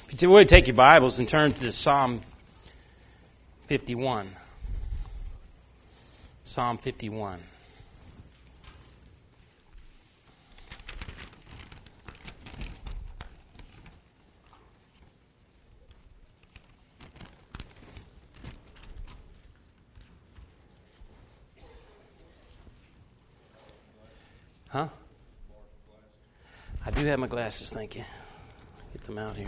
If you would, take your Bibles and turn to Psalm 51. Psalm 51. Huh? I do have my glasses, thank you. Get them out here.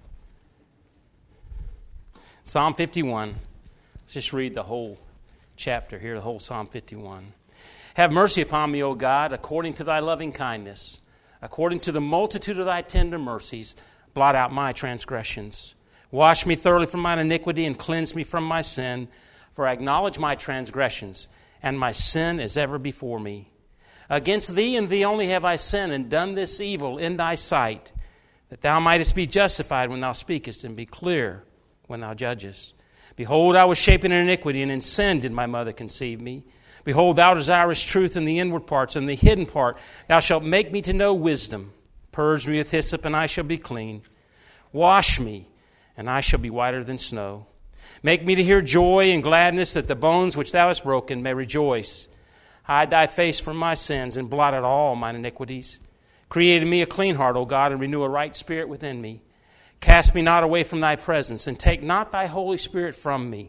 Psalm 51. Let's just read the whole chapter here, the whole Psalm 51. Have mercy upon me, O God, according to thy loving kindness. According to the multitude of thy tender mercies, blot out my transgressions. Wash me thoroughly from mine iniquity and cleanse me from my sin. For I acknowledge my transgressions, and my sin is ever before me. Against thee and thee only have I sinned and done this evil in thy sight, that thou mightest be justified when thou speakest and be clear when thou judgest. Behold, I was shapen in iniquity, and in sin did my mother conceive me. Behold, thou desirest truth in the inward parts, and the hidden part thou shalt make me to know wisdom. Purge me with hyssop, and I shall be clean. Wash me, and I shall be whiter than snow. Make me to hear joy and gladness, that the bones which thou hast broken may rejoice. Hide thy face from my sins, and blot out all mine iniquities. Create in me a clean heart, O God, and renew a right spirit within me. Cast me not away from thy presence, and take not thy Holy Spirit from me.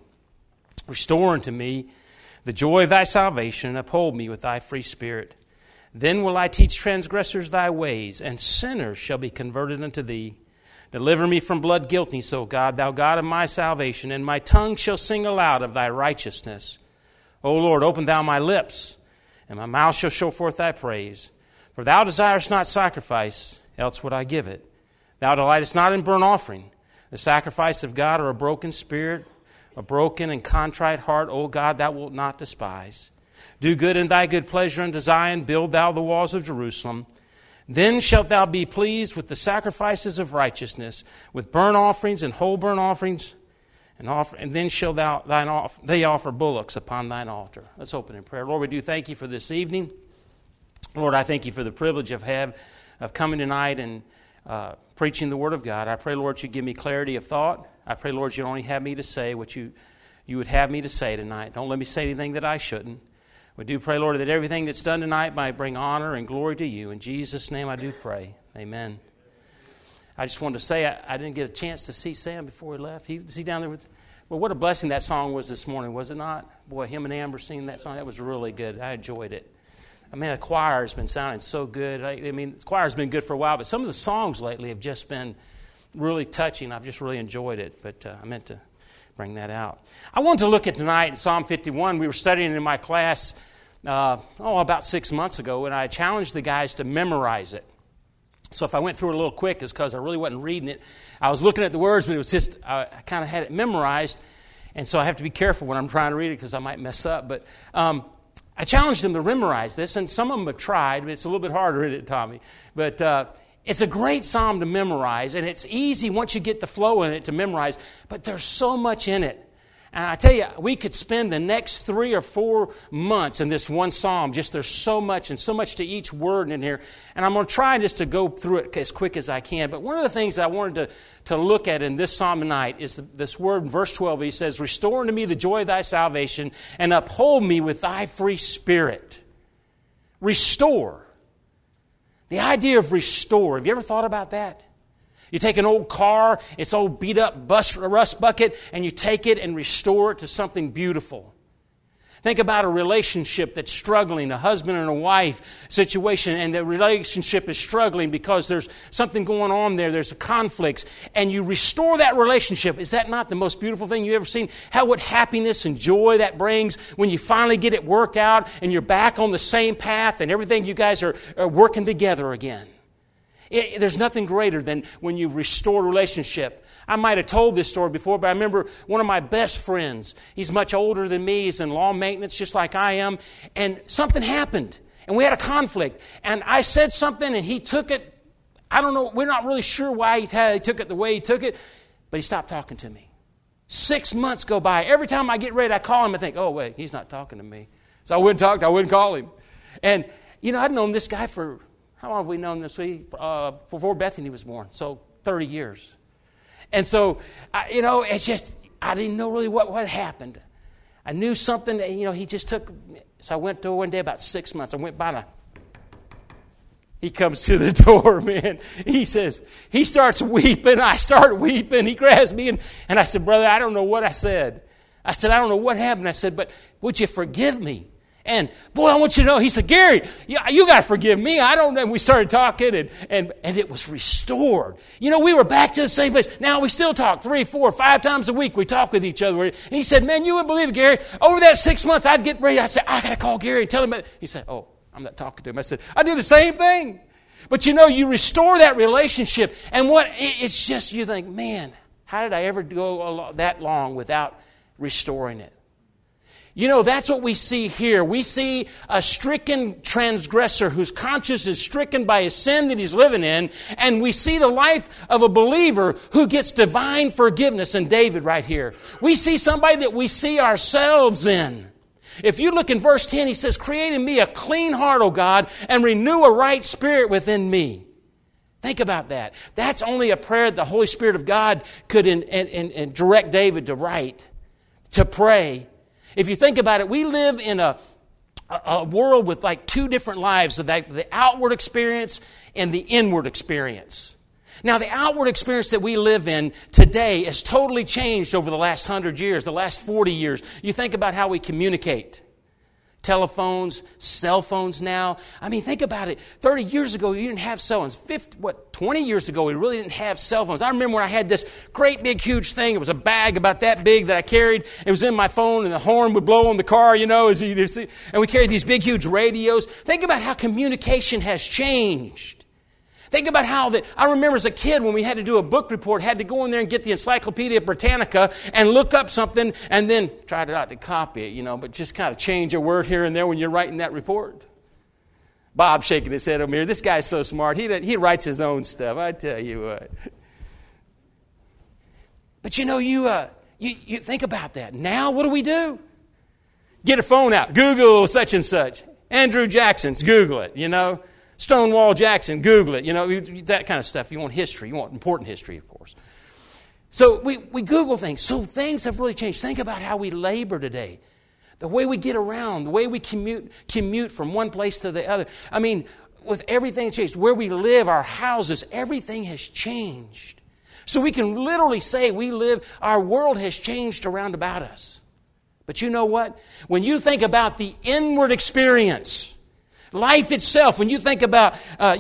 Restore unto me the joy of thy salvation, and uphold me with thy free spirit. Then will I teach transgressors thy ways, and sinners shall be converted unto thee. Deliver me from blood guiltiness, O God, thou God of my salvation, and my tongue shall sing aloud of thy righteousness. O Lord, open thou my lips, and my mouth shall show forth thy praise. For thou desirest not sacrifice, else would I give it. Thou delightest not in burnt offering. The sacrifice of God are a broken spirit, a broken and contrite heart, O God, thou wilt not despise. Do good in thy good pleasure unto Zion, build thou the walls of Jerusalem. Then shalt thou be pleased with the sacrifices of righteousness, with burnt offerings and whole burnt offerings, and then shall they offer bullocks upon thine altar. Let's open in prayer. Lord, we do thank you for this evening. Lord, I thank you for the privilege of coming tonight and preaching the Word of God. I pray, Lord, you give me clarity of thought. I pray, Lord, you only have me to say what you would have me to say tonight. Don't let me say anything that I shouldn't. We do pray, Lord, that everything that's done tonight might bring honor and glory to you. In Jesus' name I do pray. Amen. I just wanted to say I didn't get a chance to see Sam before he left. Is he down there with... Well, what a blessing that song was this morning, was it not? Boy, him and Amber singing that song, that was really good. I enjoyed it. I mean, the choir has been sounding so good. I mean, the choir has been good for a while, but some of the songs lately have just been really touching. I've just really enjoyed it, but I meant to bring that out. I wanted to look at tonight in Psalm 51. We were studying in my class about 6 months ago, and I challenged the guys to memorize it. So if I went through it a little quick, it's because I really wasn't reading it. I was looking at the words, but it was just, I kind of had it memorized, and so I have to be careful when I'm trying to read it because I might mess up. But I challenged them to memorize this, and some of them have tried, but it's a little bit harder, isn't it, Tommy? But it's a great psalm to memorize, and it's easy once you get the flow in it to memorize, but there's so much in it. And I tell you, we could spend the next 3 or 4 months in this one psalm. Just there's so much and so much to each word in here. And I'm going to try just to go through it as quick as I can. But one of the things that I wanted to look at in this psalm tonight is this word in verse 12. He says, restore unto me the joy of thy salvation and uphold me with thy free spirit. Restore. The idea of restore. Have you ever thought about that? You take an old car, it's old beat up rust bucket, and you take it and restore it to something beautiful. Think about a relationship that's struggling, a husband and a wife situation, and the relationship is struggling because there's something going on there, there's a conflict, and you restore that relationship. Is that not the most beautiful thing you've ever seen? What happiness and joy that brings when you finally get it worked out and you're back on the same path and everything, you guys are working together again. There's nothing greater than when you restore a relationship. I might have told this story before, but I remember one of my best friends. He's much older than me. He's in law maintenance just like I am. And something happened. And we had a conflict. And I said something and he took it. I don't know. We're not really sure why he took it the way he took it. But he stopped talking to me. 6 months go by. Every time I get ready, I call him and think, oh, wait, he's not talking to me. So I wouldn't call him. And, I'd known this guy for... How long have we known this week? Before Bethany was born, so 30 years. And so, it's just, I didn't know really what happened. I knew something that, he just took. So I went to one day about 6 months. I went by he comes to the door, man. He says, he starts weeping. I start weeping. He grabs me and I said, brother, I don't know what I said. I said, I don't know what happened. I said, but would you forgive me? And boy, I want you to know, he said, Gary, you got to forgive me. I don't know. And we started talking and it was restored. We were back to the same place. Now we still talk 3, 4, 5 times a week. We talk with each other. And he said, man, you wouldn't believe it, Gary. Over that 6 months, I'd get ready. I said, I got to call Gary and tell him. He said, oh, I'm not talking to him. I said, I do the same thing. But you restore that relationship. And it's just, you think, man, how did I ever go that long without restoring it? That's what we see here. We see a stricken transgressor whose conscience is stricken by his sin that he's living in. And we see the life of a believer who gets divine forgiveness in David right here. We see somebody that we see ourselves in. If you look in verse 10, he says, create in me a clean heart, O God, and renew a right spirit within me. Think about that. That's only a prayer that the Holy Spirit of God could direct David to write, to pray. If you think about it, we live in a world with like 2 different lives, the outward experience and the inward experience. Now, the outward experience that we live in today has totally changed over the last 100 years, the last 40 years. You think about how we communicate. Telephones, cell phones now. I mean, think about it. 30 years ago, you didn't have cell phones. 20 years ago, we really didn't have cell phones. I remember when I had this great big huge thing. It was a bag about that big that I carried. It was in my phone, and the horn would blow on the car, as you see. And we carried these big huge radios. Think about how communication has changed. Think about how I remember as a kid when we had to do a book report, had to go in there and get the Encyclopedia Britannica and look up something and then try not to copy it, but just kind of change a word here and there when you're writing that report. Bob shaking his head over here. This guy's so smart. He writes his own stuff. I tell you what. But you think about that. Now what do? Get a phone out. Google such and such. Andrew Jackson's. Google it, Stonewall Jackson, Google it, that kind of stuff. You want history. You want important history, of course. So we Google things. So things have really changed. Think about how we labor today. The way we get around, the way we commute from one place to the other. I mean, with everything changed, where we live, our houses, everything has changed. So we can literally say our world has changed around about us. But you know what? When you think about the inward experience, life itself, when you think about,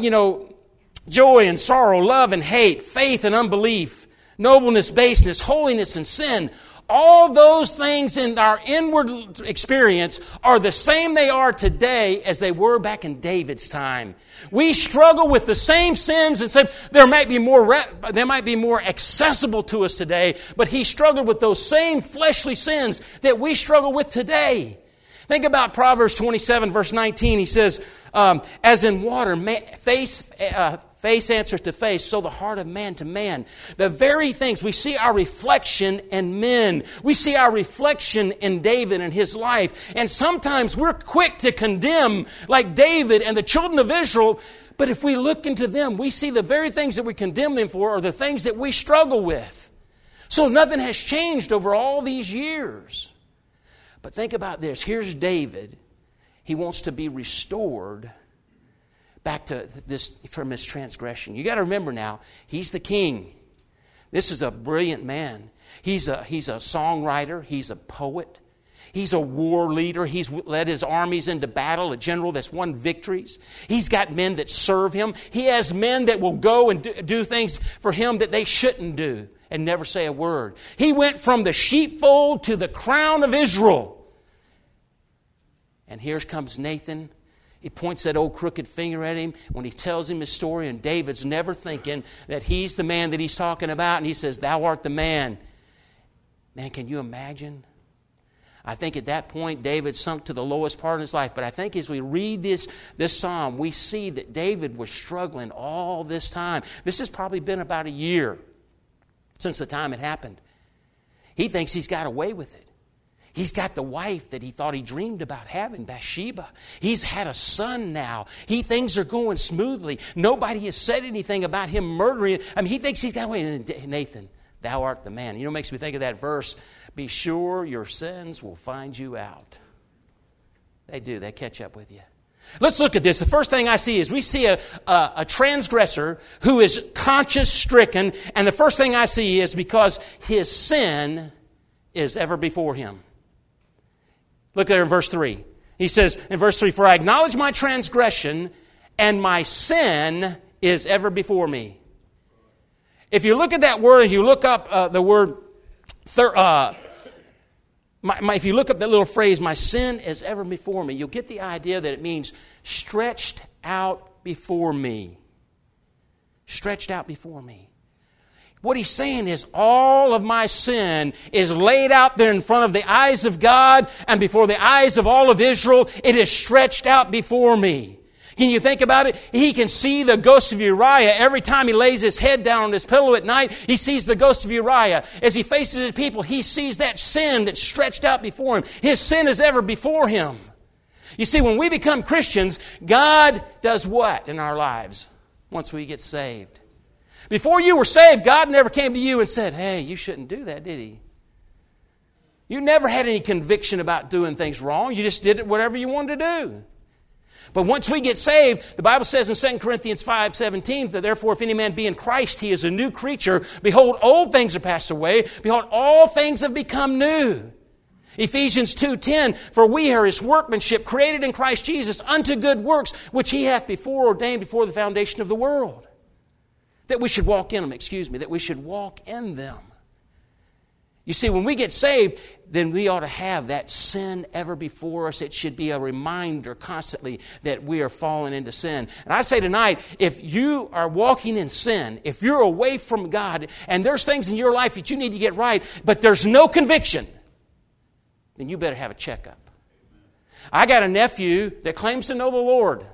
joy and sorrow, love and hate, faith and unbelief, nobleness, baseness, holiness and sin, all those things in our inward experience are the same they are today as they were back in David's time. We struggle with the same sins and there might be more accessible to us today, but he struggled with those same fleshly sins that we struggle with today. Think about Proverbs 27, verse 19. He says, as in water, face answers to face, so the heart of man to man. The very things, we see our reflection in men. We see our reflection in David and his life. And sometimes we're quick to condemn like David and the children of Israel. But if we look into them, we see the very things that we condemn them for are the things that we struggle with. So nothing has changed over all these years. But think about this. Here's David. He wants to be restored back to this from his transgression. You got to remember now, he's the king. This is a brilliant man. He's a songwriter. He's a poet. He's a war leader. He's led his armies into battle, a general that's won victories. He's got men that serve him. He has men that will go and do things for him that they shouldn't do and never say a word. He went from the sheepfold to the crown of Israel. And here comes Nathan. He points that old crooked finger at him when he tells him his story, and David's never thinking that he's the man that he's talking about, and he says, "Thou art the man." Man, can you imagine? I think at that point, David sunk to the lowest part of his life. But I think as we read this psalm, we see that David was struggling all this time. This has probably been about a year since the time it happened. He thinks he's got away with it. He's got the wife that he thought he dreamed about having, Bathsheba. He's had a son now. Things are going smoothly. Nobody has said anything about him murdering. I mean, he thinks he's got away. And Nathan, thou art the man. You know what makes me think of that verse? Be sure your sins will find you out. They do. They catch up with you. Let's look at this. The first thing I see is we see a transgressor who is conscience-stricken, and the first thing I see is because his sin is ever before him. Look at it in verse 3. He says in verse 3, for I acknowledge my transgression, and my sin is ever before me. If you look at that word, if you look up the word, if you look up that little phrase, my sin is ever before me, you'll get the idea that it means stretched out before me. Stretched out before me. What he's saying is all of my sin is laid out there in front of the eyes of God and before the eyes of all of Israel. It is stretched out before me. Can you think about it? He can see the ghost of Uriah every time he lays his head down on his pillow at night. He sees the ghost of Uriah. As he faces his people, he sees that sin that's stretched out before him. His sin is ever before him. You see, when we become Christians, God does what in our lives once we get saved? Before you were saved, God never came to you and said, hey, you shouldn't do that, did He? You never had any conviction about doing things wrong. You just did it whatever you wanted to do. But once we get saved, the Bible says in 2 Corinthians 5:17, that therefore if any man be in Christ, he is a new creature. Behold, old things are passed away. Behold, all things have become new. Ephesians 2:10, for we are His workmanship, created in Christ Jesus, unto good works, which He hath before ordained before the foundation of the world. That we should walk in them, that we should walk in them. You see, when we get saved, then we ought to have that sin ever before us. It should be a reminder constantly that we are falling into sin. And I say tonight, if you are walking in sin, if you're away from God, and there's things in your life that you need to get right, but there's no conviction, then you better have a checkup. I got a nephew that claims to know the Lord.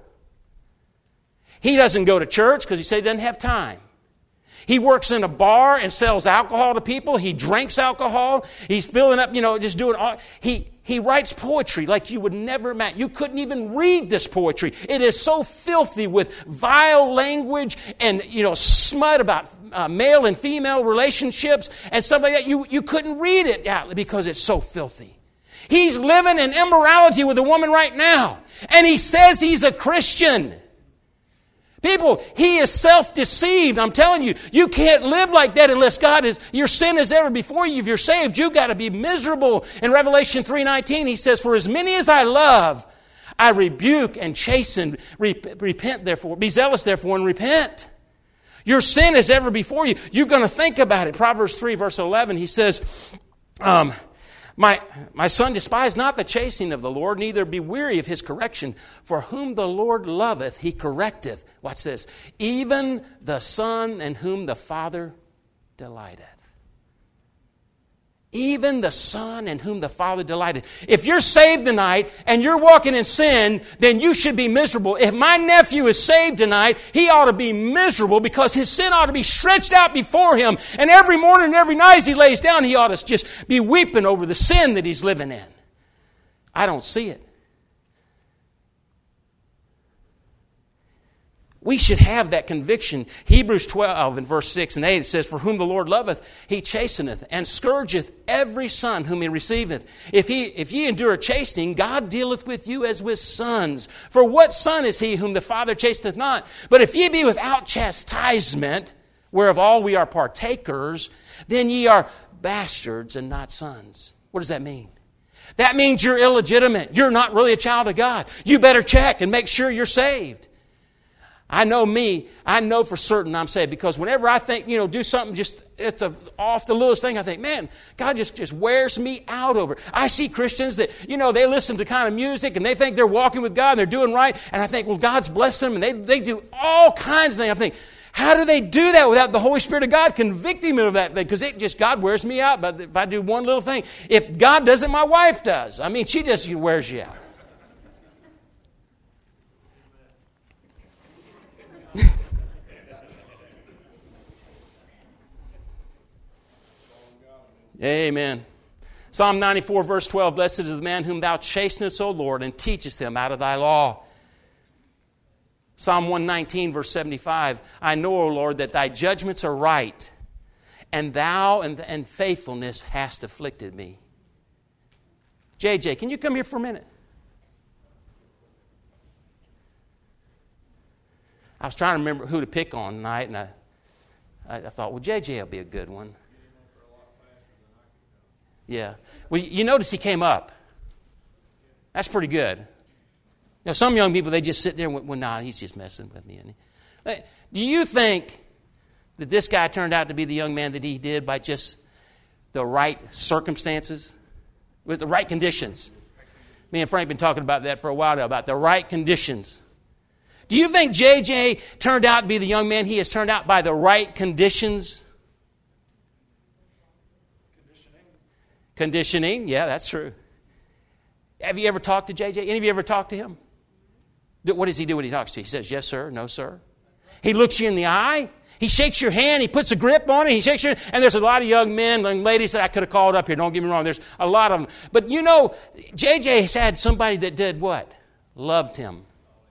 He doesn't go to church because he said he doesn't have time. He works in a bar and sells alcohol to people. He drinks alcohol. He's filling up, just doing all. He writes poetry like you would never imagine. You couldn't even read this poetry. It is so filthy with vile language and, smut about male and female relationships and stuff like that. You couldn't read it out because it's so filthy. He's living in immorality with a woman right now. And he says he's a Christian. People, he is self-deceived. I'm telling you, you can't live like that unless your sin is ever before you. If you're saved, you've got to be miserable. In Revelation 3:19, he says, for as many as I love, I rebuke and chasten. Repent, therefore. Be zealous, therefore, and repent. Your sin is ever before you. You're going to think about it. Proverbs 3, verse 11, he says, My son, despise not the chastening of the Lord, neither be weary of His correction. For whom the Lord loveth, He correcteth. Watch this. Even the Son in whom the Father delighteth. Even the Son in whom the Father delighteth. If you're saved tonight and you're walking in sin, then you should be miserable. If my nephew is saved tonight, he ought to be miserable because his sin ought to be stretched out before him. And every morning and every night as he lays down, he ought to just be weeping over the sin that he's living in. I don't see it. We should have that conviction. Hebrews 12 in verse 6 and 8 it says, for whom the Lord loveth, He chasteneth, and scourgeth every son whom He receiveth. If ye endure chastening, God dealeth with you as with sons. For what son is he whom the Father chasteneth not? But if ye be without chastisement, whereof all we are partakers, then ye are bastards and not sons. What does that mean? That means you're illegitimate. You're not really a child of God. You better check and make sure you're saved. I know for certain I'm saved because whenever I think, do something it's off the littlest thing, I think, man, God just wears me out over it. I see Christians that, they listen to kind of music and they think they're walking with God and they're doing right. And I think, well, God's blessed them and they do all kinds of things. I think, how do they do that without the Holy Spirit of God convicting me of that thing? Because God wears me out. But if I do one little thing, if God does it, my wife does. I mean, she just wears you out. Amen. Psalm 94 verse 12, blessed is the man whom thou chastenest, O Lord, and teachest him out of thy law. Psalm 119 verse 75, I know, O Lord, that thy judgments are right, and thou and faithfulness hast afflicted me. JJ, can you come here for a minute? I was trying to remember who to pick on tonight, and I thought, well, JJ will be a good one. Yeah. Well, you notice he came up. That's pretty good. Now, some young people, they just sit there and went, well, nah, he's just messing with me. Do you think that this guy turned out to be the young man that he did by just the right circumstances? With the right conditions? Me and Frank have been talking about that for a while now, about the right conditions. Do you think JJ turned out to be the young man he has turned out by the right conditions? Conditioning, yeah, that's true. Have you ever talked to JJ? Any of you ever talked to him? What does he do when he talks to you? He says, yes, sir, no, sir. He looks you in the eye. He shakes your hand. He puts a grip on it. He shakes your hand. And there's a lot of young men and ladies that I could have called up here. Don't get me wrong. There's a lot of them. But you know, JJ has had somebody that did what? Loved him.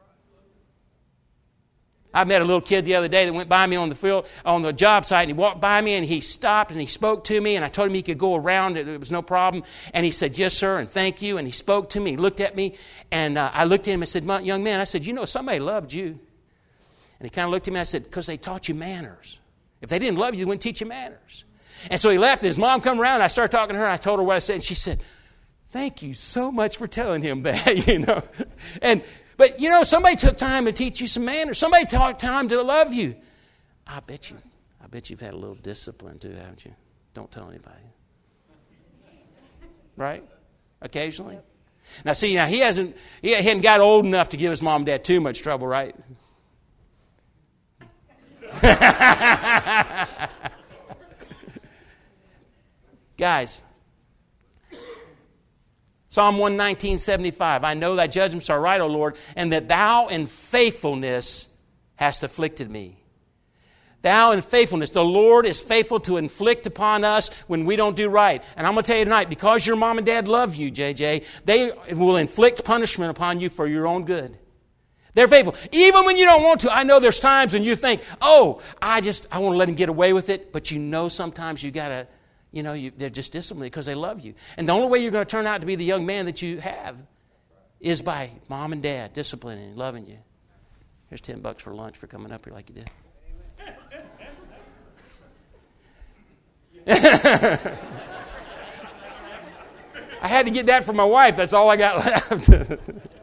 I met a little kid the other day that went by me on the field, on the job site, and he walked by me and he stopped and he spoke to me, and I told him he could go around, it was no problem. And he said, yes, sir, and thank you. And he spoke to me, he looked at me, and I looked at him and said, young man, I said, you know, somebody loved you. And he kind of looked at me and I said, because they taught you manners. If they didn't love you, they wouldn't teach you manners. And so he left, and his mom come around, and I started talking to her, and I told her what I said, and she said, thank you so much for telling him that, you know. But, you know, somebody took time to teach you some manners. Somebody took time to love you. I bet you've had a little discipline too, haven't you? Don't tell anybody. Right? Occasionally. Now, see, he hadn't got old enough to give his mom and dad too much trouble, right? Guys, Psalm 119:75. I know thy judgments are right, O Lord, and that thou in faithfulness hast afflicted me. Thou in faithfulness. The Lord is faithful to inflict upon us when we don't do right. And I'm going to tell you tonight, because your mom and dad love you, JJ, they will inflict punishment upon you for your own good. They're faithful. Even when you don't want to. I know there's times when you think, oh, I want to let him get away with it. But you know sometimes you got to, they're just disciplined because they love you. And the only way you're going to turn out to be the young man that you have is by mom and dad disciplining and loving you. Here's $10 for lunch for coming up here like you did. I had to get that for my wife. That's all I got left.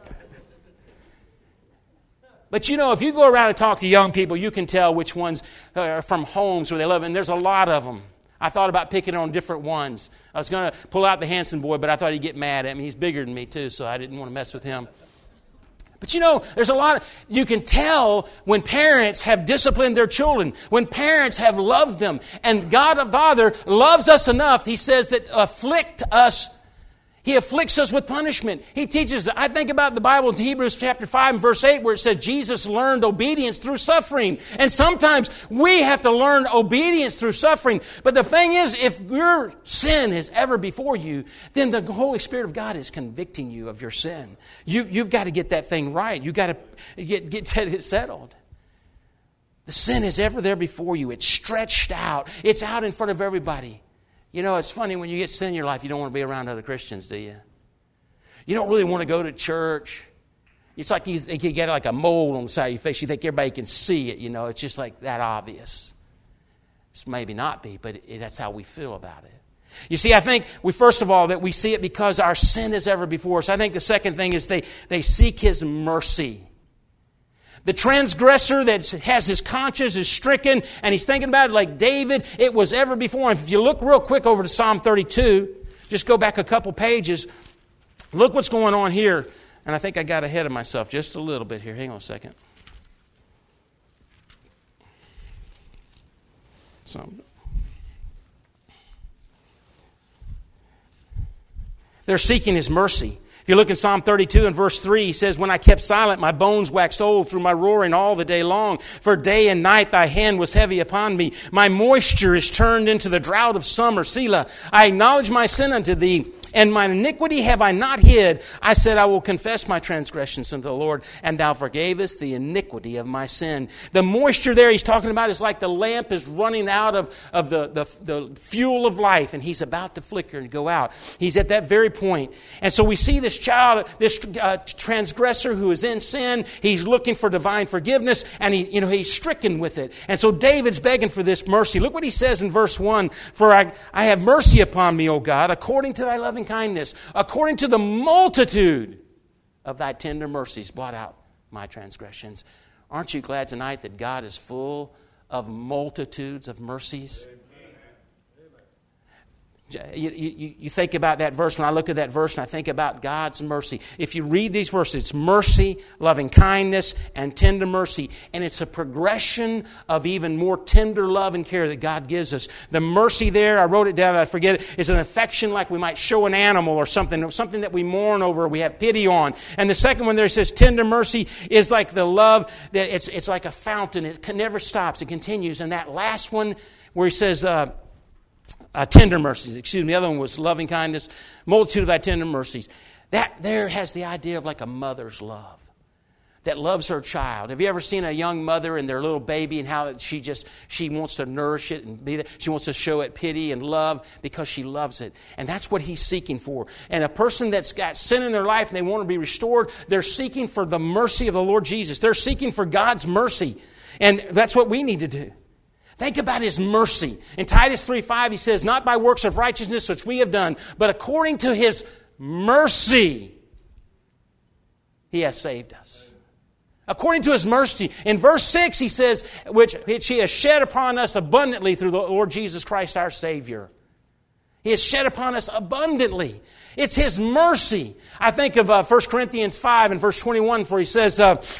But if you go around and talk to young people, you can tell which ones are from homes where they love it. And there's a lot of them. I thought about picking on different ones. I was going to pull out the Hanson boy, but I thought he'd get mad at me. He's bigger than me, too, so I didn't want to mess with him. But there's a lot you can tell when parents have disciplined their children, when parents have loved them. And God the Father loves us enough, He says, that He afflicts us with punishment. He teaches, I think about the Bible in Hebrews chapter 5 and verse 8 where it says Jesus learned obedience through suffering. And sometimes we have to learn obedience through suffering. But the thing is, if your sin is ever before you, then the Holy Spirit of God is convicting you of your sin. You've got to get that thing right. You've got to get it settled. The sin is ever there before you. It's stretched out. It's out in front of everybody. It's funny when you get sin in your life, you don't want to be around other Christians, do you? You don't really want to go to church. It's like you get like a mold on the side of your face. You think everybody can see it, It's just like that obvious. It's maybe not be, but that's how we feel about it. You see, I think first of all, that we see it because our sin is ever before us. I think the second thing is they seek His mercy. The transgressor that has his conscience is stricken, and he's thinking about it like David, it was ever before. And if you look real quick over to Psalm 32, just go back a couple pages, look what's going on here. And I think I got ahead of myself just a little bit here. Hang on a second. They're seeking His mercy. If you look in Psalm 32 and verse 3, he says, when I kept silent, my bones waxed old through my roaring all the day long. For day and night thy hand was heavy upon me. My moisture is turned into the drought of summer. Selah. I acknowledge my sin unto thee, and mine iniquity have I not hid. I said, I will confess my transgressions unto the Lord, and thou forgavest the iniquity of my sin. The moisture there he's talking about is like the lamp is running out of the fuel of life, and he's about to flicker and go out. He's at that very point. And so we see this child, this transgressor who is in sin. He's looking for divine forgiveness, and he's stricken with it. And so David's begging for this mercy. Look what he says in verse 1. For I have mercy upon me, O God, according to thy loving kindness, according to the multitude of thy tender mercies, blot out my transgressions. Aren't you glad tonight that God is full of multitudes of mercies? You think about that verse. When I look at that verse and I think about God's mercy. If you read these verses, it's mercy, loving kindness, and tender mercy. And it's a progression of even more tender love and care that God gives us. The mercy there, I wrote it down, I forget it, is an affection like we might show an animal or something that we mourn over, we have pity on. And the second one there says tender mercy is like the love that it's like a fountain. It never stops. It continues. And that last one where he says... tender mercies. The other one was loving kindness, multitude of thy tender mercies. That there has the idea of like a mother's love that loves her child. Have you ever seen a young mother and their little baby and how she wants to nourish it and be there? She wants to show it pity and love because she loves it. And that's what he's seeking for. And a person that's got sin in their life and they want to be restored, they're seeking for the mercy of the Lord Jesus. They're seeking for God's mercy. And that's what we need to do. Think about His mercy. In Titus 3:5, he says, not by works of righteousness which we have done, but according to His mercy, He has saved us. According to His mercy. In verse 6, he says, which He has shed upon us abundantly through the Lord Jesus Christ our Savior. He has shed upon us abundantly. It's His mercy. I think of 1 Corinthians 5 and verse 21, where he says...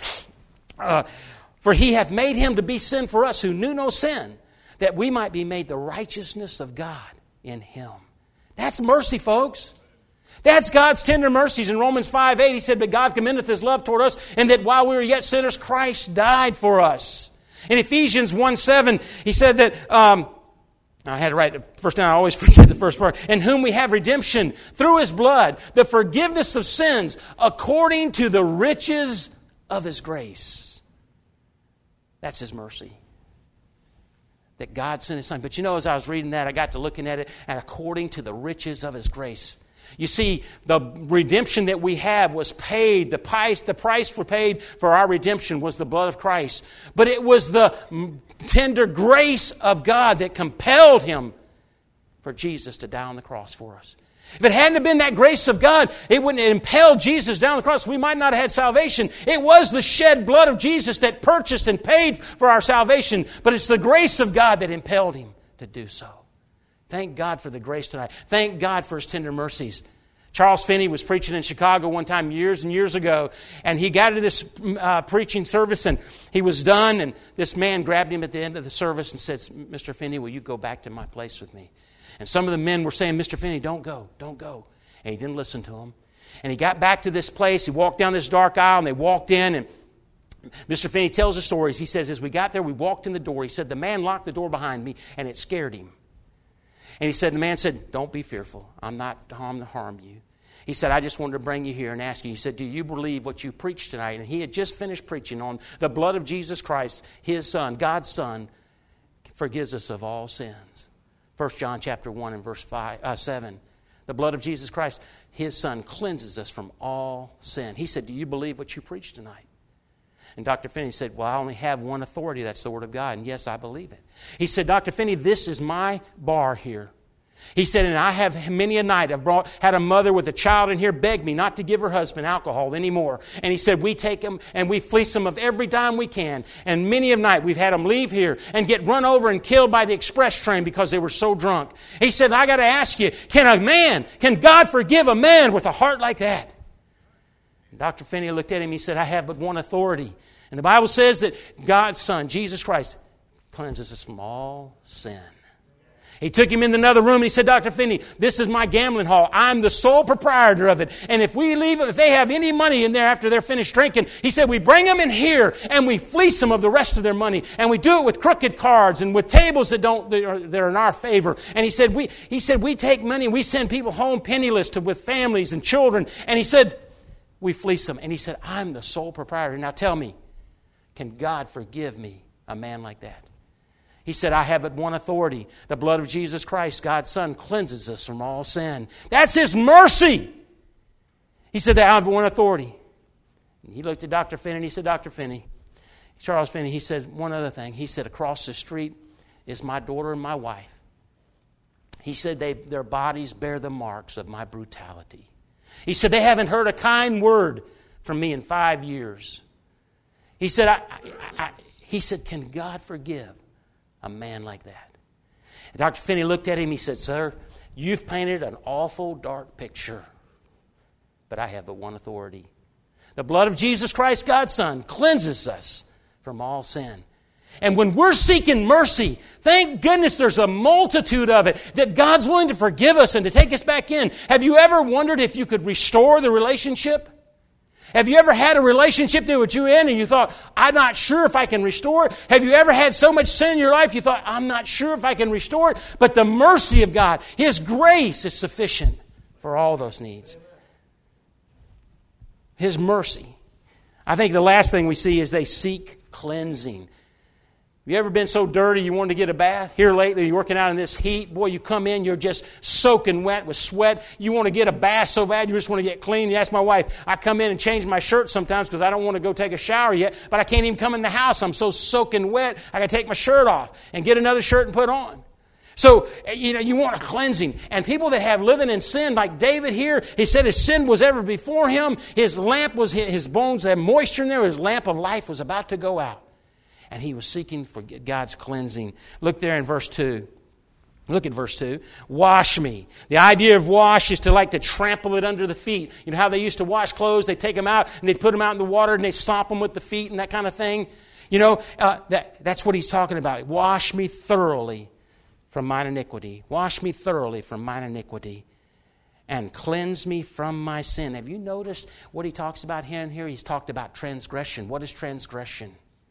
For He hath made Him to be sin for us who knew no sin, that we might be made the righteousness of God in Him. That's mercy, folks. That's God's tender mercies. In Romans 5:8, he said, but God commendeth His love toward us, and that while we were yet sinners, Christ died for us. In Ephesians 1:7, he said that... I had to write the first down. I always forget the first part. In whom we have redemption through His blood, the forgiveness of sins, according to the riches of His grace. That's His mercy. That God sent His Son. But as I was reading that, I got to looking at it, and according to the riches of His grace. You see, the redemption that we have was paid. The price we paid for our redemption was the blood of Christ. But it was the tender grace of God that compelled Him for Jesus to die on the cross for us. If it hadn't been that grace of God, it wouldn't have impelled Jesus down the cross. We might not have had salvation. It was the shed blood of Jesus that purchased and paid for our salvation. But it's the grace of God that impelled Him to do so. Thank God for the grace tonight. Thank God for His tender mercies. Charles Finney was preaching in Chicago one time years and years ago. And he got to this preaching service and he was done. And this man grabbed him at the end of the service and said, Mr. Finney, will you go back to my place with me? And some of the men were saying, Mr. Finney, don't go. And he didn't listen to them. And he got back to this place. He walked down this dark aisle and they walked in. And Mr. Finney tells the stories. He says, as we got there, we walked in the door. He said, the man locked the door behind me and it scared him. And the man said, don't be fearful. I'm not to harm you. He said, I just wanted to bring you here and ask you. He said, do you believe what you preached tonight? And he had just finished preaching on the blood of Jesus Christ, His Son, God's Son, forgives us of all sins. 1 John chapter 1 and verse 7. The blood of Jesus Christ, His Son, cleanses us from all sin. He said, do you believe what you preached tonight? And Dr. Finney said, well, I only have one authority. That's the Word of God. And yes, I believe it. He said, Dr. Finney, this is my bar here. He said, and I have many a night, had a mother with a child in here beg me not to give her husband alcohol anymore. And he said, we take them and we fleece them of every dime we can. And many a night we've had them leave here and get run over and killed by the express train because they were so drunk. He said, I got to ask you, can God forgive a man with a heart like that? And Dr. Finney looked at him, he said, I have but one authority. And the Bible says that God's Son, Jesus Christ, cleanses us from all sin. He took him in another room and he said, Dr. Finney, this is my gambling hall. I'm the sole proprietor of it. And if we leave them, if they have any money in there after they're finished drinking, he said, we bring them in here and we fleece them of the rest of their money. And we do it with crooked cards and with tables that are in our favor. And he said, we take money and we send people home penniless with families and children. And he said, we fleece them. And he said, I'm the sole proprietor. Now tell me, can God forgive me, a man like that? He said, I have but one authority. The blood of Jesus Christ, God's Son, cleanses us from all sin. That's His mercy. He said that I have one authority. And he looked at Dr. Finney and he said, Dr. Finney, Charles Finney, he said one other thing. He said, across the street is my daughter and my wife. He said their bodies bear the marks of my brutality. He said they haven't heard a kind word from me in 5 years. He said, he said, can God forgive a man like that? And Dr. Finney looked at him. He said, sir, you've painted an awful dark picture, but I have but one authority. The blood of Jesus Christ, God's Son, cleanses us from all sin. And when we're seeking mercy, thank goodness there's a multitude of it that God's willing to forgive us and to take us back in. Have you ever wondered if you could restore the relationship? Have you ever had a relationship that you in and you thought, I'm not sure if I can restore it? Have you ever had so much sin in your life you thought, I'm not sure if I can restore it? But the mercy of God, His grace is sufficient for all those needs. His mercy. I think the last thing we see is they seek cleansing. Have you ever been so dirty you wanted to get a bath? Here lately, you're working out in this heat. Boy, you come in, you're just soaking wet with sweat. You want to get a bath so bad, you just want to get clean. You ask my wife, I come in and change my shirt sometimes because I don't want to go take a shower yet, but I can't even come in the house. I'm so soaking wet, I got to take my shirt off and get another shirt and put on. So, you want a cleansing. And people that have living in sin, like David here, he said his sin was ever before him. His lamp was, his bones had moisture in there. His lamp of life was about to go out. And he was seeking for God's cleansing. Look there in verse 2. Look at verse 2. Wash me. The idea of wash is to trample it under the feet. You know how they used to wash clothes? They take them out and they'd put them out in the water and they'd stomp them with the feet and that kind of thing. That's what he's talking about. Wash me thoroughly from mine iniquity. Wash me thoroughly from mine iniquity. And cleanse me from my sin. Have you noticed what he talks about here? He's talked about transgression. What is transgression?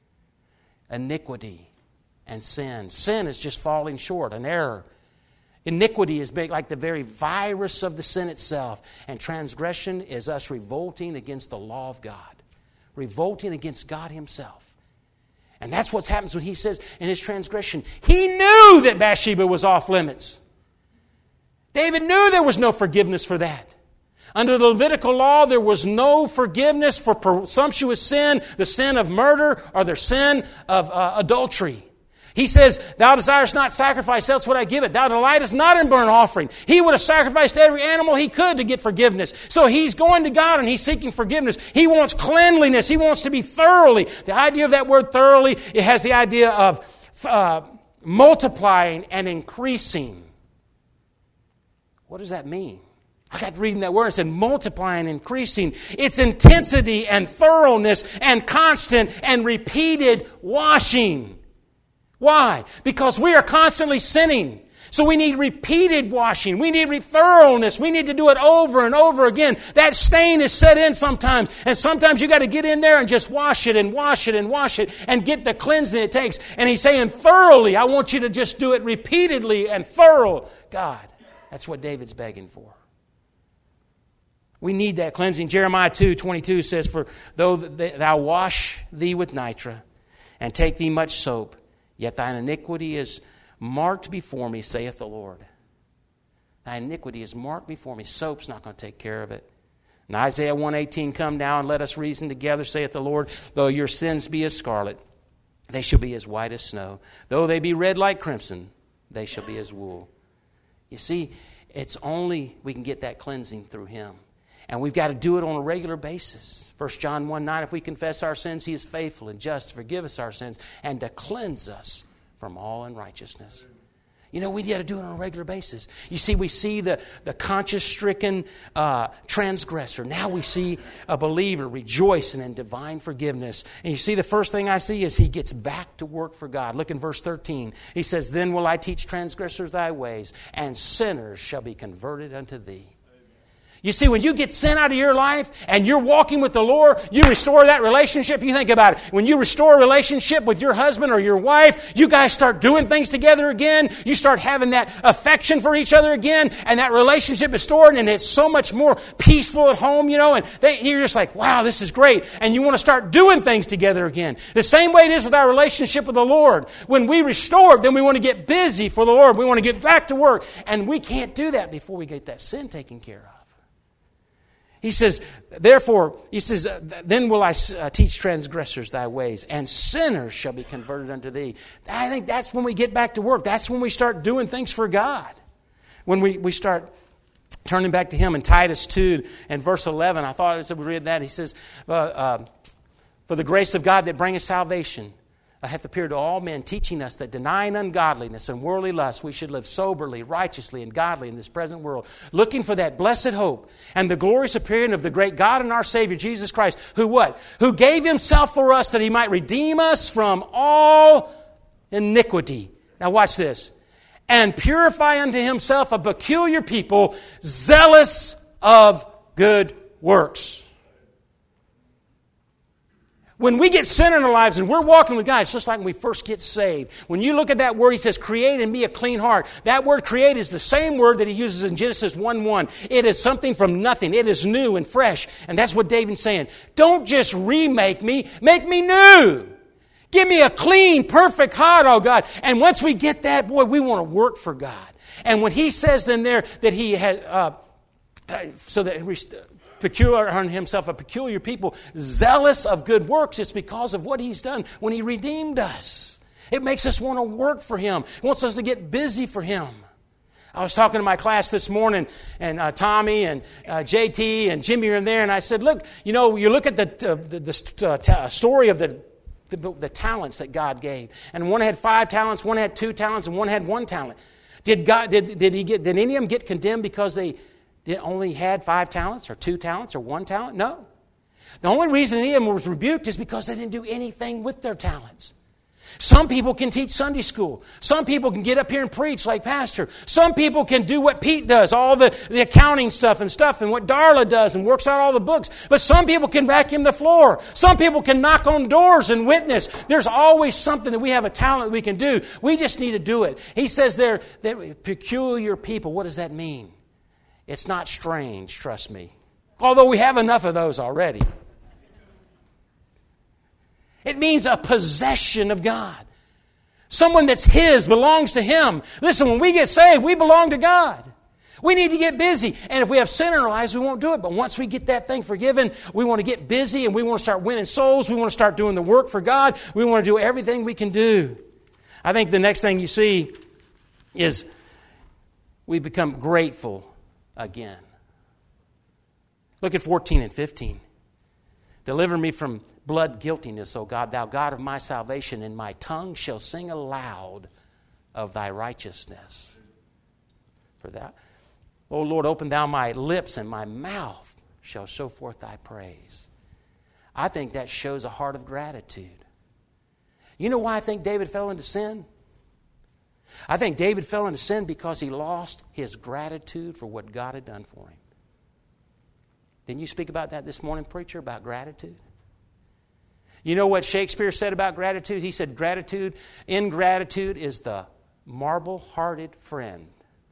Iniquity and sin. Sin is just falling short, an error. Iniquity is big, like the very virus of the sin itself. And transgression is us revolting against the law of God. Revolting against God Himself. And that's what happens when he says in his transgression, he knew that Bathsheba was off limits. David knew there was no forgiveness for that. Under the Levitical law, there was no forgiveness for presumptuous sin, the sin of murder, or the sin of adultery. He says, thou desirest not sacrifice, else would I give it. Thou delightest not in burnt offering. He would have sacrificed every animal he could to get forgiveness. So he's going to God and he's seeking forgiveness. He wants cleanliness. He wants to be thoroughly. The idea of that word thoroughly, it has the idea of multiplying and increasing. What does that mean? I got reading that word. It said multiplying, increasing. It's intensity and thoroughness and constant and repeated washing. Why? Because we are constantly sinning. So we need repeated washing. We need thoroughness. We need to do it over and over again. That stain is set in sometimes. And sometimes you got to get in there and just wash it and wash it and wash it and get the cleansing it takes. And he's saying thoroughly, I want you to just do it repeatedly and thorough. God, that's what David's begging for. We need that cleansing. Jeremiah 2:22 says, for though thou wash thee with nitre and take thee much soap, yet thine iniquity is marked before me, saith the Lord. Thy iniquity is marked before me. Soap's not going to take care of it. In Isaiah 1:18, come now and let us reason together, saith the Lord. Though your sins be as scarlet, they shall be as white as snow. Though they be red like crimson, they shall be as wool. You see, it's only we can get that cleansing through Him. And we've got to do it on a regular basis. 1 John 1:9, if we confess our sins, He is faithful and just to forgive us our sins and to cleanse us from all unrighteousness. You know, we got to do it on a regular basis. You see, we see the conscience-stricken transgressor. Now we see a believer rejoicing in divine forgiveness. And you see, the first thing I see is he gets back to work for God. Look in verse 13. He says, "Then will I teach transgressors thy ways, and sinners shall be converted unto thee." You see, when you get sin out of your life and you're walking with the Lord, you restore that relationship. You think about it. When you restore a relationship with your husband or your wife, you guys start doing things together again. You start having that affection for each other again, and that relationship is restored, and it's so much more peaceful at home, you know, and you're just like, wow, this is great. And you want to start doing things together again. The same way it is with our relationship with the Lord. When we restore, then we want to get busy for the Lord. We want to get back to work. And we can't do that before we get that sin taken care of. He says, therefore, then will I teach transgressors thy ways, and sinners shall be converted unto thee. I think that's when we get back to work. That's when we start doing things for God. When we start turning back to Him. In Titus 2 and verse 11, I thought as we read that, he says, "For the grace of God that bringeth salvation hath appeared to all men, teaching us that denying ungodliness and worldly lust, we should live soberly, righteously, and godly in this present world, looking for that blessed hope and the glorious appearing of the great God and our Savior, Jesus Christ, who what? Who gave Himself for us that He might redeem us from all iniquity." Now watch this. "And purify unto Himself a peculiar people, zealous of good works." When we get sin in our lives and we're walking with God, it's just like when we first get saved. When you look at that word, He says, "Create in me a clean heart." That word "create" is the same word that He uses in Genesis 1:1. It is something from nothing. It is new and fresh. And that's what David's saying. Don't just remake me. Make me new. Give me a clean, perfect heart, oh God. And once we get that, boy, we want to work for God. And when He says then there that He has, peculiar unto Himself a peculiar people, zealous of good works, it's because of what He's done when He redeemed us. It makes us want to work for Him. It wants us to get busy for Him. I was talking to my class this morning, and Tommy and JT and Jimmy are in there, and I said, look, you know, you look at the story of the talents that God gave. And one had 5 talents, one had 2 talents, and one had 1 talent. Did any of them get condemned because they only had 5 talents or 2 talents or 1 talent? No. The only reason any of them was rebuked is because they didn't do anything with their talents. Some people can teach Sunday school. Some people can get up here and preach like Pastor. Some people can do what Pete does, all the accounting stuff and what Darla does and works out all the books. But some people can vacuum the floor. Some people can knock on doors and witness. There's always something that we have a talent we can do. We just need to do it. He says there that peculiar people, what does that mean? It's not strange, trust me. Although we have enough of those already. It means a possession of God. Someone that's His, belongs to Him. Listen, when we get saved, we belong to God. We need to get busy. And if we have sin in our lives, we won't do it. But once we get that thing forgiven, we want to get busy and we want to start winning souls. We want to start doing the work for God. We want to do everything we can do. I think the next thing you see is we become grateful again. Look at 14 and 15. "Deliver me from blood guiltiness, O God, thou God of my salvation, and my tongue shall sing aloud of thy righteousness. For that, O Lord, open thou my lips, and my mouth shall show forth thy praise." I think that shows a heart of gratitude. You know why I think David fell into sin? I think David fell into sin because he lost his gratitude for what God had done for him. Didn't you speak about that this morning, preacher, about gratitude? You know what Shakespeare said about gratitude? He said ingratitude is the marble-hearted friend.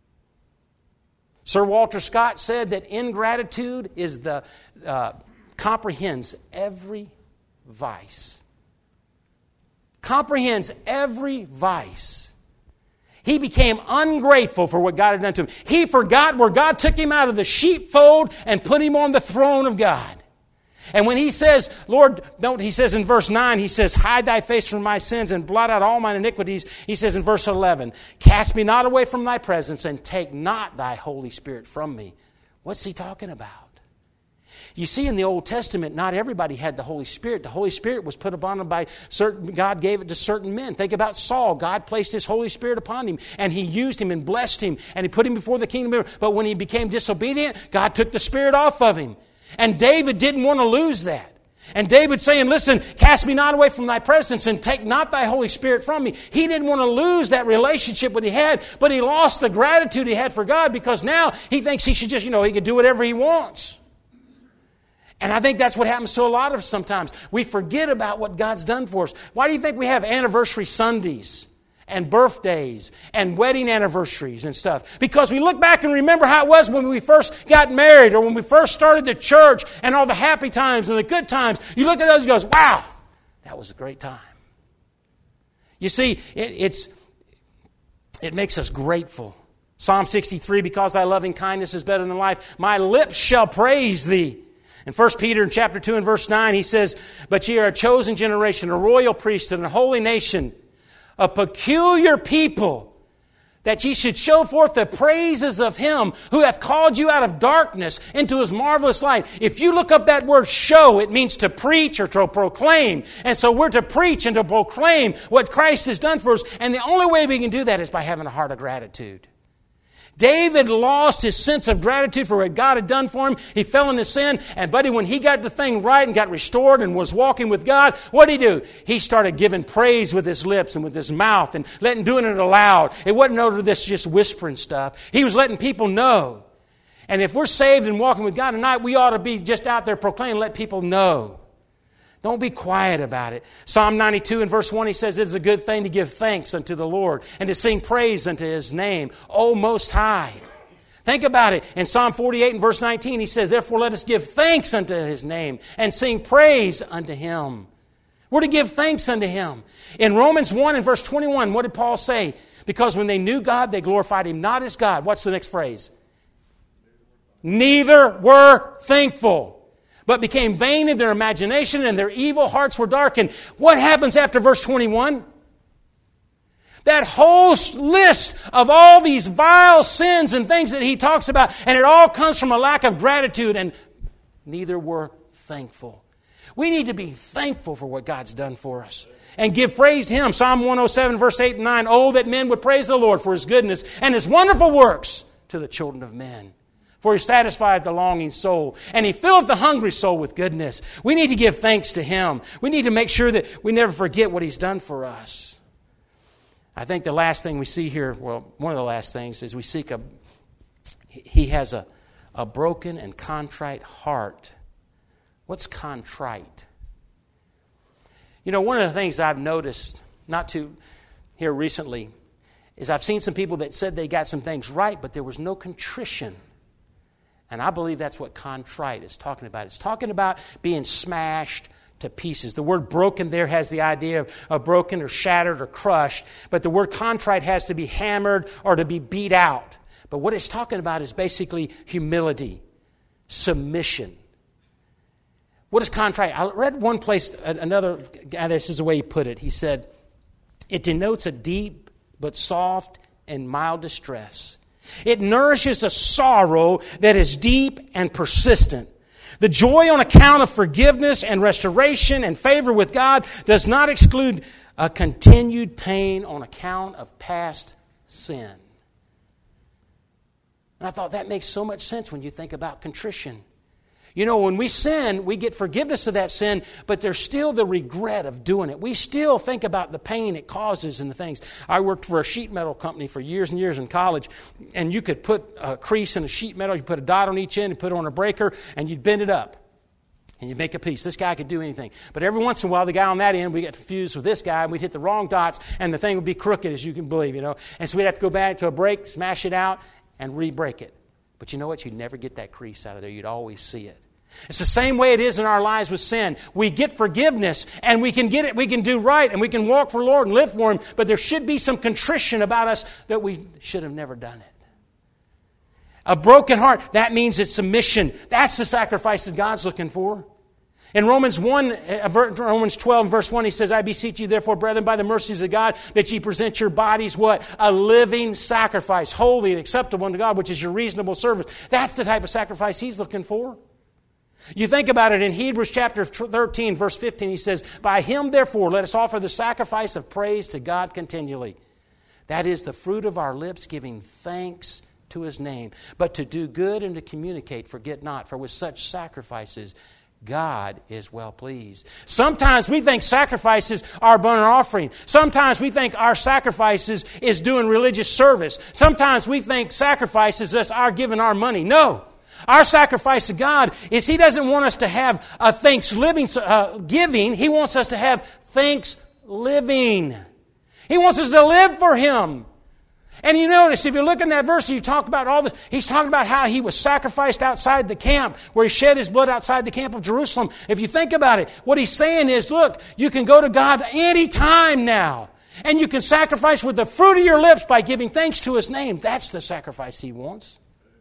Sir Walter Scott said that ingratitude is comprehends every vice. Comprehends every vice. He became ungrateful for what God had done to him. He forgot where God took him out of the sheepfold and put him on the throne of God. And when he says, Lord, he says in verse 9, he says, hide thy face from my sins and blot out all mine iniquities. He says in verse 11, cast me not away from thy presence and take not thy Holy Spirit from me. What's he talking about? You see, in the Old Testament, not everybody had the Holy Spirit. The Holy Spirit was put upon them by certain, God gave it to certain men. Think about Saul. God placed His Holy Spirit upon him, and He used him and blessed him, and He put him before the kingdom. But when he became disobedient, God took the Spirit off of him. And David didn't want to lose that. And David saying, listen, cast me not away from thy presence and take not thy Holy Spirit from me. He didn't want to lose that relationship that he had, but he lost the gratitude he had for God because now he thinks he should just, he can do whatever he wants. And I think that's what happens to a lot of us sometimes. We forget about what God's done for us. Why do you think we have anniversary Sundays and birthdays and wedding anniversaries and stuff? Because we look back and remember how it was when we first got married or when we first started the church and all the happy times and the good times. You look at those and goes, wow, that was a great time. You see, it makes us grateful. Psalm 63, because thy loving kindness is better than life, my lips shall praise thee. In 1 Peter chapter 2 and verse 9, he says, but ye are a chosen generation, a royal priesthood, and a holy nation, a peculiar people, that ye should show forth the praises of Him who hath called you out of darkness into His marvelous light. If you look up that word show, it means to preach or to proclaim. And so we're to preach and to proclaim what Christ has done for us. And the only way we can do that is by having a heart of gratitude. David lost his sense of gratitude for what God had done for him. He fell into sin. And buddy, when he got the thing right and got restored and was walking with God, what did he do? He started giving praise with his lips and with his mouth and doing it aloud. It wasn't over this just whispering stuff. He was letting people know. And if we're saved and walking with God tonight, we ought to be just out there proclaiming, let people know. Don't be quiet about it. Psalm 92 and verse 1, he says, it is a good thing to give thanks unto the Lord and to sing praise unto His name, O Most High. Think about it. In Psalm 48 and verse 19, he says, therefore let us give thanks unto His name and sing praise unto Him. We're to give thanks unto Him. In Romans 1 and verse 21, what did Paul say? Because when they knew God, they glorified Him not as God. What's the next phrase? Neither were thankful, but became vain in their imagination, and their evil hearts were darkened. What happens after verse 21? That whole list of all these vile sins and things that he talks about, and it all comes from a lack of gratitude, and neither were thankful. We need to be thankful for what God's done for us and give praise to Him. Psalm 107, verse 8 and 9, oh, that men would praise the Lord for His goodness and His wonderful works to the children of men. For He satisfieth the longing soul, and He filleth the hungry soul with goodness. We need to give thanks to Him. We need to make sure that we never forget what He's done for us. I think the last thing we see here, well, one of the last things is we seek He has a broken and contrite heart. What's contrite? One of the things I've noticed, not too here recently, is I've seen some people that said they got some things right, but there was no contrition. And I believe that's what contrite is talking about. It's talking about being smashed to pieces. The word broken there has the idea of broken or shattered or crushed. But the word contrite has to be hammered or to be beat out. But what it's talking about is basically humility, submission. What is contrite? I read one place, another guy, this is the way he put it. He said, it denotes a deep but soft and mild distress. It nourishes a sorrow that is deep and persistent. The joy on account of forgiveness and restoration and favor with God does not exclude a continued pain on account of past sin. And I thought that makes so much sense when you think about contrition. When we sin, we get forgiveness of that sin, but there's still the regret of doing it. We still think about the pain it causes and the things. I worked for a sheet metal company for years and years in college, and you could put a crease in a sheet metal, you put a dot on each end, and put it on a breaker, and you'd bend it up, and you'd make a piece. This guy could do anything. But every once in a while, the guy on that end, we get confused with this guy, and we'd hit the wrong dots, and the thing would be crooked, as you can believe, And so we'd have to go back to a break, smash it out, and re-break it. But you know what? You'd never get that crease out of there. You'd always see it. It's the same way it is in our lives with sin. We get forgiveness and we can get it, we can do right and we can walk for the Lord and live for Him, but there should be some contrition about us that we should have never done it. A broken heart, that means it's submission. That's the sacrifice that God's looking for. In Romans 12, verse 1, he says, I beseech you, therefore, brethren, by the mercies of God, that ye present your bodies, what? A living sacrifice, holy and acceptable unto God, which is your reasonable service. That's the type of sacrifice He's looking for. You think about it in Hebrews chapter 13, verse 15, he says, "By him, therefore, let us offer the sacrifice of praise to God continually. That is the fruit of our lips, giving thanks to his name. But to do good and to communicate, forget not, for with such sacrifices God is well pleased." Sometimes we think sacrifices are burnt offering. Sometimes we think our sacrifices is doing religious service. Sometimes we think sacrifices is our giving our money. No. Our sacrifice to God is He doesn't want us to have a thanksgiving giving. He wants us to have thanks living. He wants us to live for Him. And you notice, if you look in that verse, you talk about all this. He's talking about how He was sacrificed outside the camp, where He shed His blood outside the camp of Jerusalem. If you think about it, what He's saying is, look, you can go to God any time now. And you can sacrifice with the fruit of your lips by giving thanks to His name. That's the sacrifice He wants.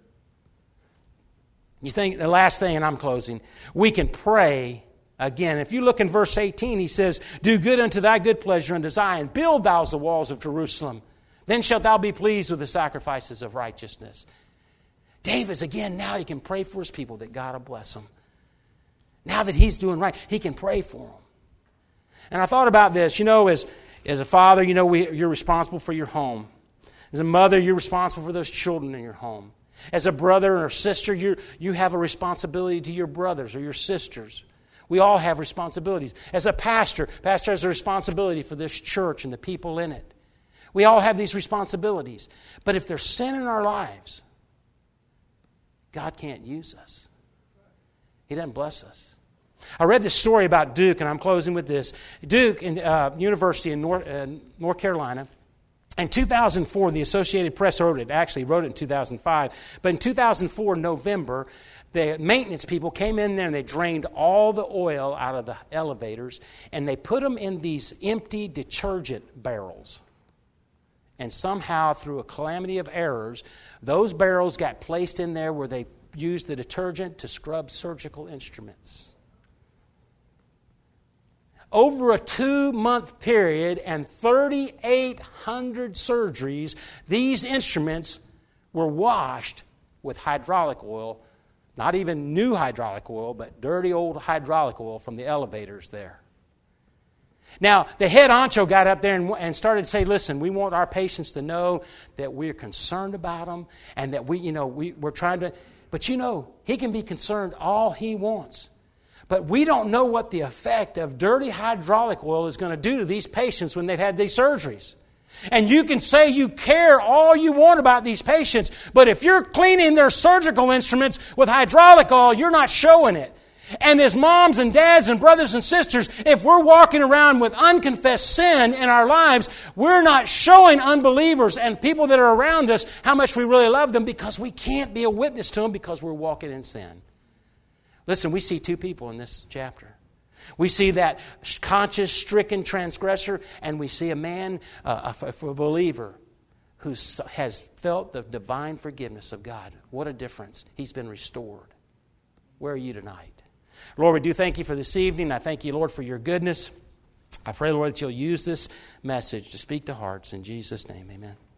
You think, the last thing, and I'm closing, we can pray again. If you look in verse 18, he says, "Do good unto thy good pleasure unto Zion. Build thou the walls of Jerusalem. Then shalt thou be pleased with the sacrifices of righteousness." David's, again, now he can pray for his people that God will bless them. Now that he's doing right, he can pray for them. And I thought about this, as a father, you're responsible for your home. As a mother, you're responsible for those children in your home. As a brother or sister, you have a responsibility to your brothers or your sisters. We all have responsibilities. As a pastor has a responsibility for this church and the people in it. We all have these responsibilities. But if there's sin in our lives, God can't use us. He doesn't bless us. I read this story about Duke, and I'm closing with this. Duke University in North Carolina. In 2004, the Associated Press wrote it. Actually, wrote it in 2005. But in 2004, November, the maintenance people came in there and they drained all the oil out of the elevators, and they put them in these empty detergent barrels. And somehow, through a calamity of errors, those barrels got placed in there where they used the detergent to scrub surgical instruments. Over a 2-month period and 3,800 surgeries, these instruments were washed with hydraulic oil, not even new hydraulic oil, but dirty old hydraulic oil from the elevators there. Now, the head honcho got up there and started to say, "Listen, we want our patients to know that we're concerned about them and that we're trying to..." But he can be concerned all he wants. But we don't know what the effect of dirty hydraulic oil is going to do to these patients when they've had these surgeries. And you can say you care all you want about these patients, but if you're cleaning their surgical instruments with hydraulic oil, you're not showing it. And as moms and dads and brothers and sisters, if we're walking around with unconfessed sin in our lives, we're not showing unbelievers and people that are around us how much we really love them, because we can't be a witness to them because we're walking in sin. Listen, we see two people in this chapter. We see that conscious, stricken transgressor, and we see a man, a believer, who has felt the divine forgiveness of God. What a difference. He's been restored. Where are you tonight? Lord, we do thank you for this evening. I thank you, Lord, for your goodness. I pray, Lord, that you'll use this message to speak to hearts. In Jesus' name, amen.